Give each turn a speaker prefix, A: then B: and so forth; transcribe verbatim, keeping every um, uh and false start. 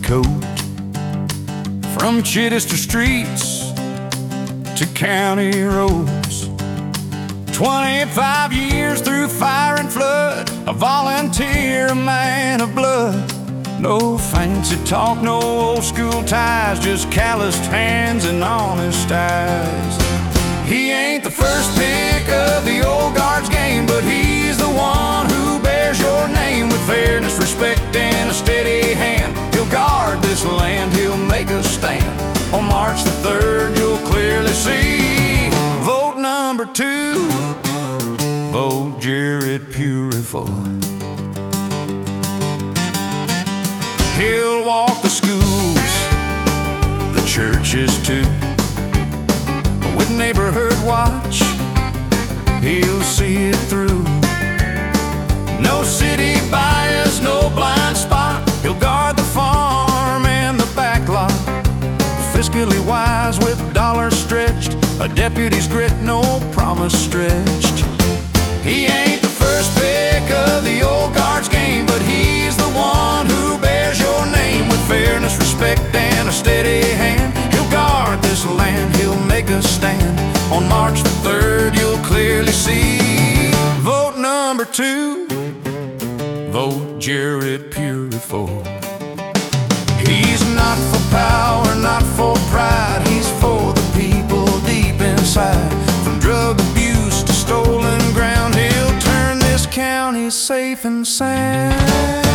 A: coat. From Chittister streets to county roads, twenty-five years through fire and flood, a volunteer, a man of blood. No fancy talk, no old school ties, just calloused hands and honest eyes. He ain't the first pick of the old guard's game, but he's the one who bears your name with fairness, respect, and a steady hand. He'll guard this land, he'll make a stand. On March the third, you'll clearly see. Vote number two, vote Jared Purifoy. He'll walk the schools, the churches too. With neighborhood watch, he'll see it through. No city bias, no blind spot. He'll guard the farm and the back lot. Fiscally wise with dollars stretched, a deputy's grit, no promise stretched. He ain't the first pick of the old guard's game, but he's the one who bears your name with fairness, respect, and a steady hand. He'll guard this land, he'll make a stand. On March the third, you'll clearly see. Vote number two, vote Jared Purifoy. He's not for power, not for pride, he's for the people deep inside. From drug abuse to stolen ground, he'll turn this county safe and sound.